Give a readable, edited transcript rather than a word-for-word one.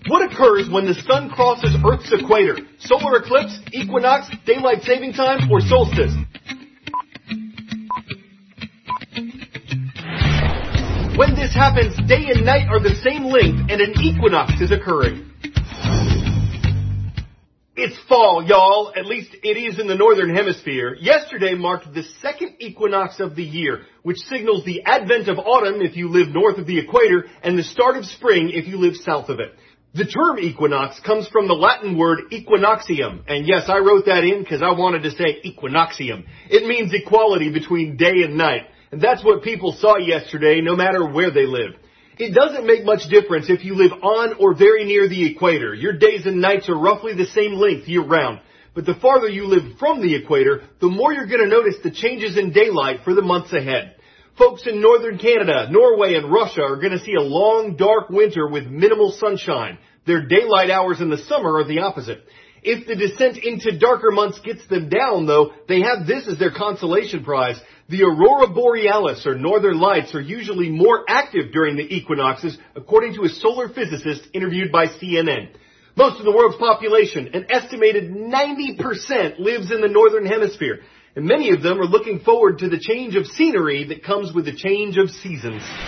What occurs when the sun crosses Earth's equator? Solar eclipse, equinox, daylight saving time, or solstice? When this happens, day and night are the same length and an equinox is occurring. It's fall, y'all. At least it is in the northern hemisphere. Yesterday marked the second equinox of the year, which signals the advent of autumn if you live north of the equator and the start of spring if you live south of it. The term equinox comes from the Latin word equinoxium. And yes, I wrote that in because I wanted to say equinoxium. It means equality between day and night. And that's what people saw yesterday, no matter where they live. It doesn't make much difference if you live on or very near the equator. Your days and nights are roughly the same length year-round. But the farther you live from the equator, the more you're going to notice the changes in daylight for the months ahead. Folks in northern Canada, Norway, and Russia are going to see a long, dark winter with minimal sunshine. Their daylight hours in the summer are the opposite. If the descent into darker months gets them down, though, they have this as their consolation prize. The aurora borealis, or northern lights, are usually more active during the equinoxes, according to a solar physicist interviewed by CNN. Most of the world's population, an estimated 90%, lives in the northern hemisphere, and many of them are looking forward to the change of scenery that comes with the change of seasons.